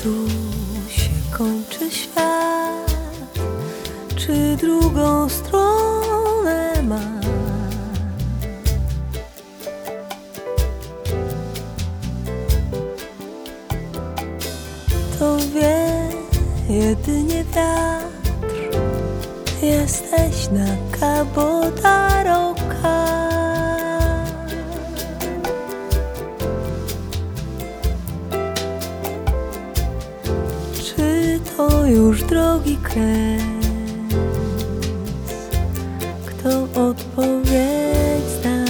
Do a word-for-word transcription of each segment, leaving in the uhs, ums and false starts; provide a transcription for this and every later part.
tu się kończy świat, czy drugą stronę ma? To wie jedynie wiatr, jesteś na Cabo da Roca. Czy to już drogi kres? Kto odpowiedź zna?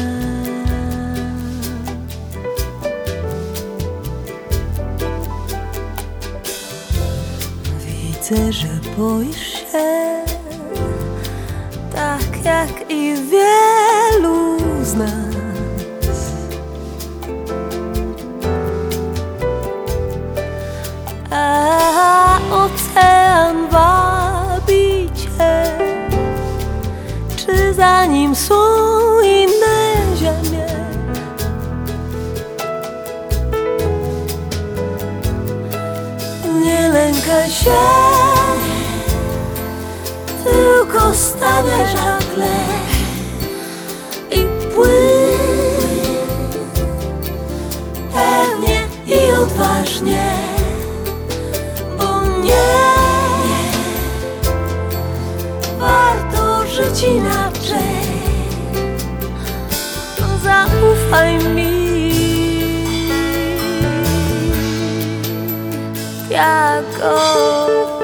Widzę, że boisz się, tak jak i wielu z nas. A ocean wabi cię, czy za nim są inne ziemie? Nie lękaj się, tylko stawiaj żagle i płyń pewnie i odważnie, bo nie warto żyć inaczej. Zaufaj mi, Tiago.